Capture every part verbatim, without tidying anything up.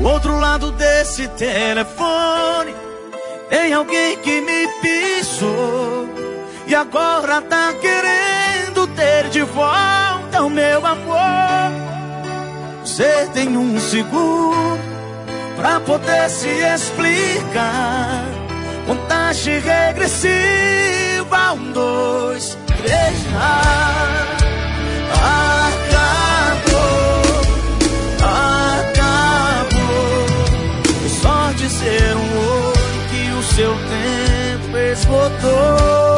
outro lado desse telefone tem alguém que me pisou e agora tá querendo ter de volta o meu amor. Você tem um segundo pra poder se explicar. Contagem regressiva, um, dois, três, já. Acabou, acabou. Foi só dizer um oi que o seu tempo esgotou.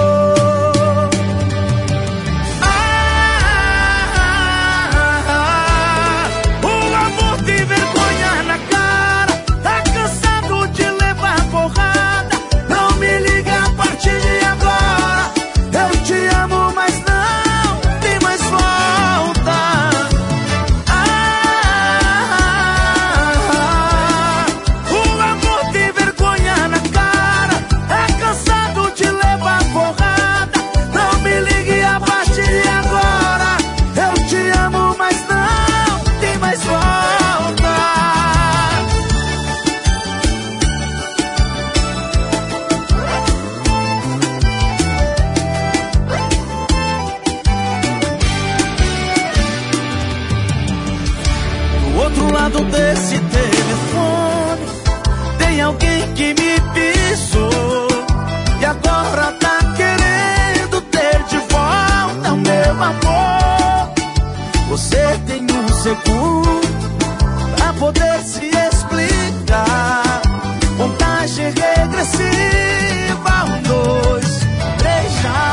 Desse telefone tem alguém que me pisou e agora tá querendo ter de volta o meu amor. Você tem um segundo pra poder se explicar. Contagem regressiva, um, dois, três, já.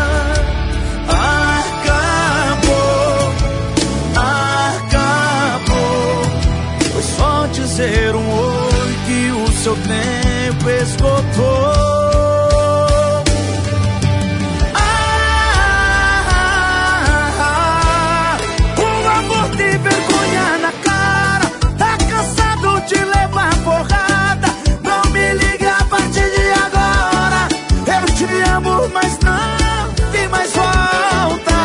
Dizer um oi que o seu tempo esgotou. Ah, o amor tem vergonha na cara, tá cansado de levar porrada. Não me ligue a partir de agora. Eu te amo, mas não tem mais volta.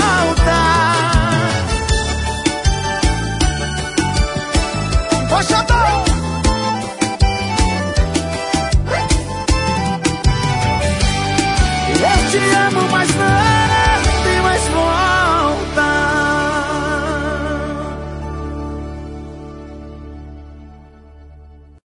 Poxa,